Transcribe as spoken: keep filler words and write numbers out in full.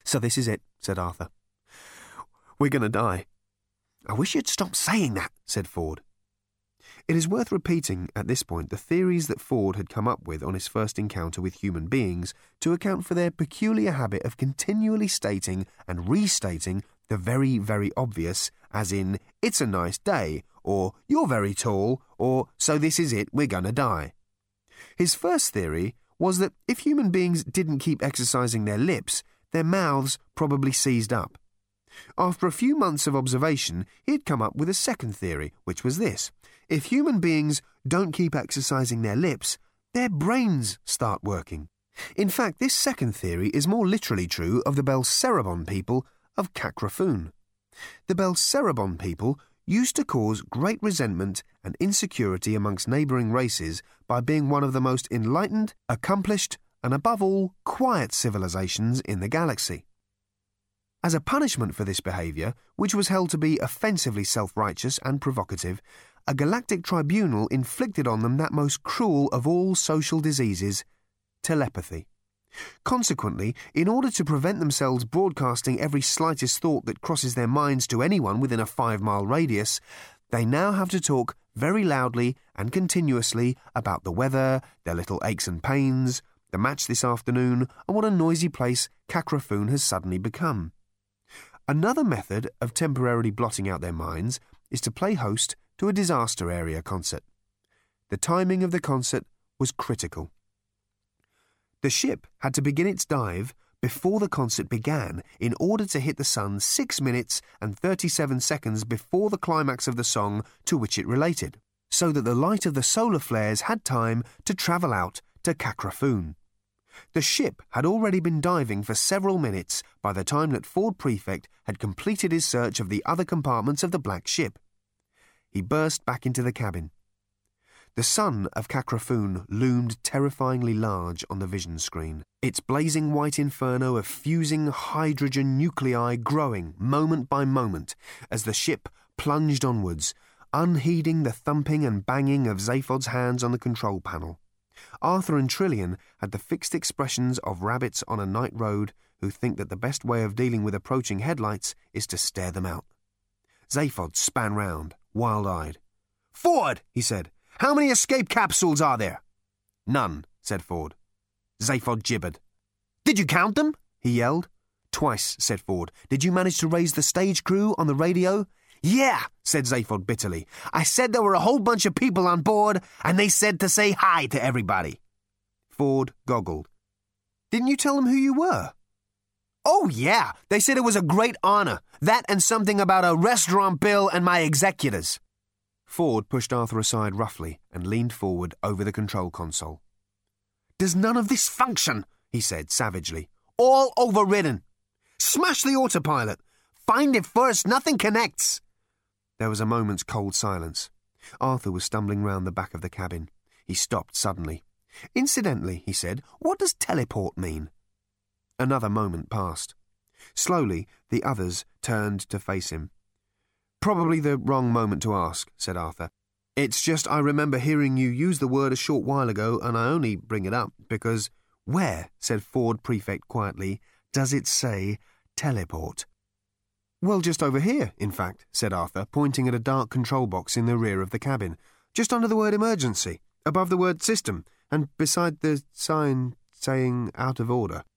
So this is it, said Arthur. We're going to die. I wish you'd stop saying that, said Ford. It is worth repeating at this point the theories that Ford had come up with on his first encounter with human beings to account for their peculiar habit of continually stating and restating the very, very obvious, as in, it's a nice day, or you're very tall, or so this is it, we're gonna die. His first theory was that if human beings didn't keep exercising their lips, their mouths probably seized up. After a few months of observation, he had come up with a second theory, which was this. If human beings don't keep exercising their lips, their brains start working. In fact, this second theory is more literally true of the Belcerabon people of Kakrafun. The Belcerabon people used to cause great resentment and insecurity amongst neighbouring races by being one of the most enlightened, accomplished, and above all, quiet civilizations in the galaxy. As a punishment for this behaviour, which was held to be offensively self-righteous and provocative, a galactic tribunal inflicted on them that most cruel of all social diseases, telepathy. Consequently, in order to prevent themselves broadcasting every slightest thought that crosses their minds to anyone within a five-mile radius, they now have to talk very loudly and continuously about the weather, their little aches and pains, the match this afternoon, and what a noisy place Kakrafun has suddenly become. Another method of temporarily blotting out their minds is to play host to a disaster area concert. The timing of the concert was critical. The ship had to begin its dive before the concert began in order to hit the sun six minutes and thirty-seven seconds before the climax of the song to which it related, so that the light of the solar flares had time to travel out to Kakrafun. The ship had already been diving for several minutes by the time that Ford Prefect had completed his search of the other compartments of the black ship. He burst back into the cabin. The sun of Kakrafun loomed terrifyingly large on the vision screen, its blazing white inferno of fusing hydrogen nuclei growing moment by moment as the ship plunged onwards, unheeding the thumping and banging of Zaphod's hands on the control panel. Arthur and Trillian had the fixed expressions of rabbits on a night road who think that the best way of dealing with approaching headlights is to stare them out. Zaphod span round, wild-eyed. "Ford," he said, "how many escape capsules are there?" "None," said Ford. Zaphod gibbered. "Did you count them?" he yelled. "Twice," said Ford. "Did you manage to raise the stage crew on the radio?" "Yeah," said Zaphod bitterly. "I said there were a whole bunch of people on board, and they said to say hi to everybody." Ford goggled. "Didn't you tell them who you were?" "Oh, yeah. They said it was a great honour. That and something about a restaurant bill and my executors." Ford pushed Arthur aside roughly and leaned forward over the control console. "Does none of this function?" he said savagely. "All overridden. Smash the autopilot. Find it first. Nothing connects." There was a moment's cold silence. Arthur was stumbling round the back of the cabin. He stopped suddenly. "Incidentally," he said, "what does teleport mean?" Another moment passed. Slowly, the others turned to face him. "Probably the wrong moment to ask," said Arthur. "It's just I remember hearing you use the word a short while ago, and I only bring it up because—" "Where," said Ford Prefect quietly, "does it say teleport?" "Well, just over here, in fact," said Arthur, pointing at a dark control box in the rear of the cabin, just under the word emergency, above the word system, and beside the sign saying out of order.